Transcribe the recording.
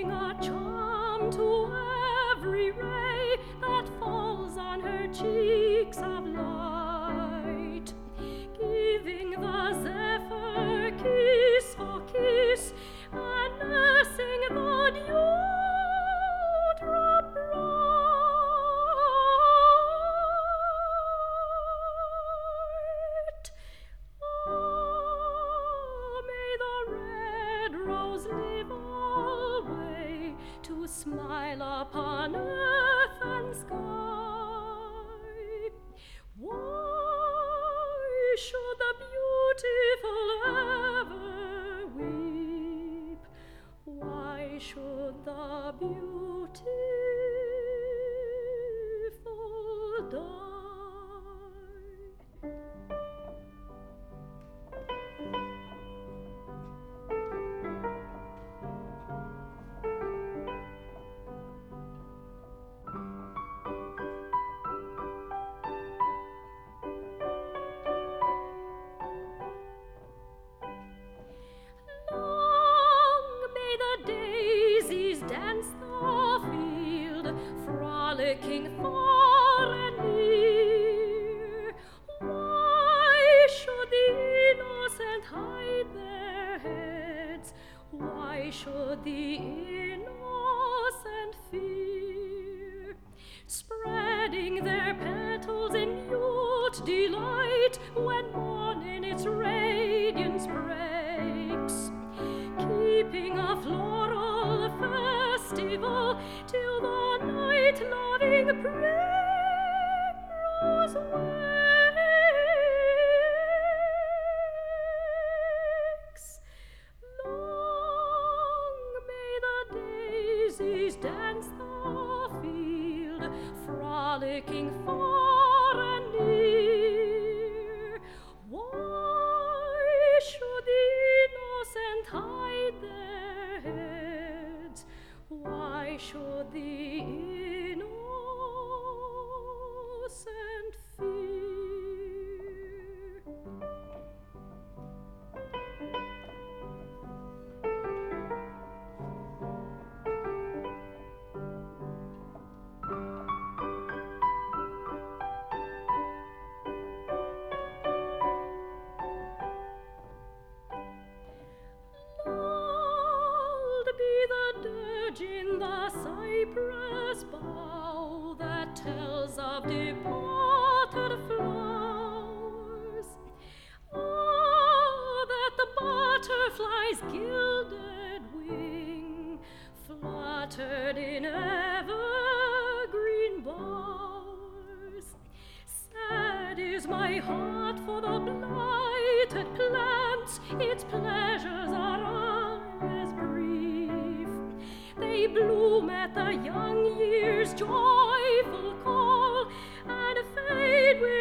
bring a charm to every ray that falls on her cheeks of light, giving the zephyr kiss for kiss and nursing the dewdrop bright. Oh, may the red rose live alway to smile upon earth and sky. Why should the beautiful ever weep? Why should the beautiful die? Dance the field, frolicking far and near. Why should the innocent hide their heads? Why should the innocent fear? Spreading their petals in mute delight when morn in its radiance breaks, keeping a floral festival till the night-loving primrose wakes. Long may the daisies dance the field, frolicking far and near. Why should the innocent hide their heads? Why should the innocent fear? In the cypress bough that tells of departed flowers. Oh, that the butterfly's gilded wing fluttered in evergreen bowers. Sad is my heart for the blighted plants, its pleasures are always brief. They bloom at the young year's joyful call and fade with